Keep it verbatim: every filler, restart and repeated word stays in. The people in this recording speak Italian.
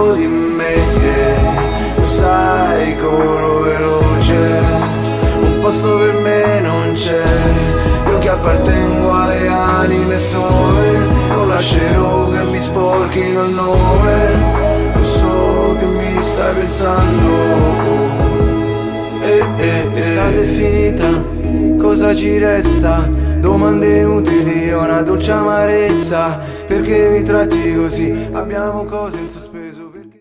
dentro di me. Lo sai, corro veloce, un posto per me non c'è. Io che appartengo alle anime sole, non lascerò che mi sporchino il nome. Lo so che mi stai pensando. Eh, eh, eh. L'estate è finita, cosa ci resta? Domande inutili, una dolce amarezza. Perché mi tratti così? Abbiamo cose